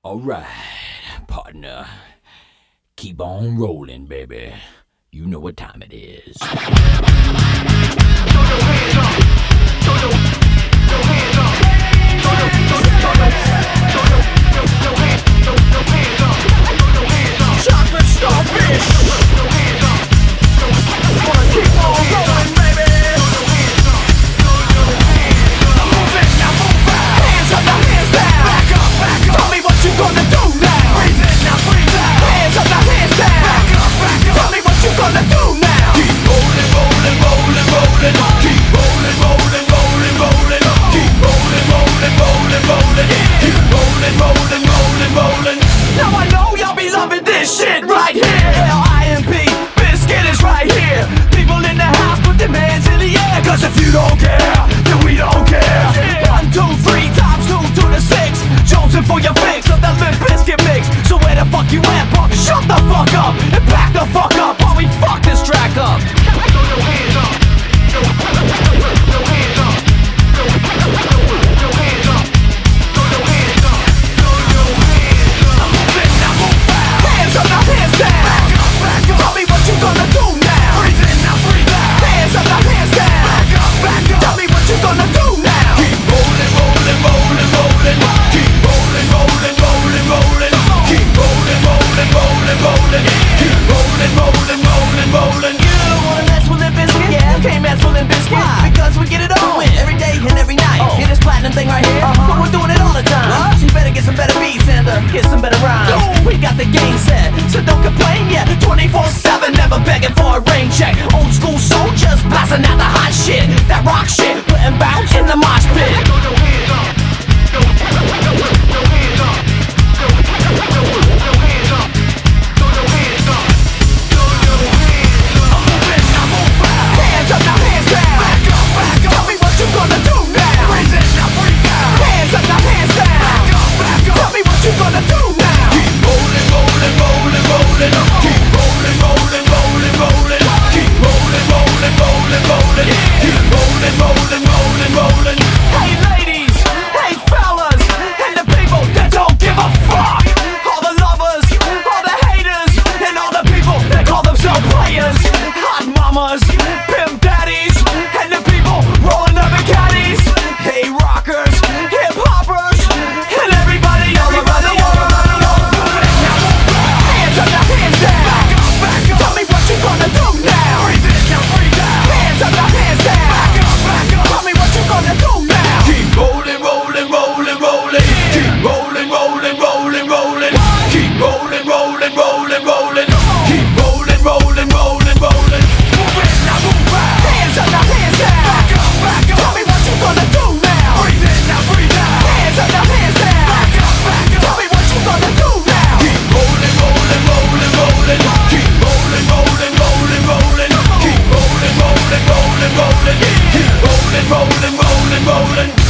Alright, partner. Keep on rolling, baby. You know what time it is. Throw your hands up. Throw your hands up. Throw your hands up. Chocolate starfish. Throw your hands up. Wanna keep on rolling, baby. Now move out. Hands up, now hands down. Back up, back up. Tell me what you gonna do now. Breathe in, now breathe out. Hands up, now hands down. Back up, back up. Tell me what you gonna do now. Keep rolling, rolling, rolling, rolling. Keep rolling, rolling, rolling, rolling. Keep rolling, rolling, rolling, rolling. Keep rolling, rolling, rolling, rolling. Now I know y'all be loving this shit right here. L-I-M-P, Biscuit is right here. People in the house, put them hands in the air. Cause if you don't care, then we don't care. 1, 2, 3 times 2 to the 6. Jonesing for your fix of that Limp Bizkit mix. So where the fuck you at, punk? Shut the fuck up and back the fuck up while we fuck this track up. Throw your hands up. Throw your hands up. Throw your hands up. Throw your hands up. Throw your hands up. Now move in, now move out. Hands up, now hands down. Back up, back up. Tell me what you gonna do now. Breathe in, now breathe out. Hands up, now hands down. Back up, back up. Tell me what you gonna do now. Keep rolling, rolling, rolling, rolling. Keep rolling, rolling, rolling, rolling. Keep rolling, rolling, rolling, rolling. Keep rolling, rolling, rolling, rolling. You don't wanna mess with Limp Bizkit? Yeah, can't mess with Limp Bizkit. Why? Because we get it on every day and every night. Hear this platinum thing right here? But we're doing it all the time. So you better get some better beats and get some better rhymes. We got the game set, so don't complain yet. 24/7, never begging for a rain check. Old school soldiers blasting out the hot shit. That rock shit, putting bounce in the mosh pit. Throw your hands up. Throw your hands up. Throw your hands up. Throw your hands up. Throw your hands up. I'm moving, now move out. Hands up, now hands down. Back up, back up. Tell me what you gonna do now. Breathe in, now breathe out. Hands up, now hands down. Back up, back up. Tell me what you gonna do now. Keep rolling, rolling, rolling, rolling. Keep rolling, rolling, rolling, rolling. Keep rolling, rolling, rolling, rolling. Keep rolling, rolling, rolling, rolling. Hey ladies, hey fellas, and the people that don't give a fuck. All the lovers, all the haters, and all the people that call themselves players. Hot mamas, pimp daddies, and the people rolling up in caddies. Hey rockers, hip hoppers, and everybody, everybody, everybody, hands up, now hands down. Back up, back up. Tell me what you gonna do now. Breathe in, now breathe out. Hands up, now hands down. Back up, back up. Tell me what you gonna do now. Keep rolling, rolling, rolling, rolling. Keep rolling, rolling, rolling, rolling. Keep rolling, rolling, rolling, rolling. Keep rolling, rolling, rolling, rolling. Move in, now move out. Hands up, now hands down. Back up, back up. Tell me what you gonna do now. Breathe in, now breathe out. Hands up, now hands down. Back up, back up. Tell me what you gonna do now. Keep rolling, rolling, rolling, rolling. Keep rolling, rolling, rolling, rolling. Keep rolling, rolling, rolling, rolling. Keep rolling, rolling, rolling, rolling.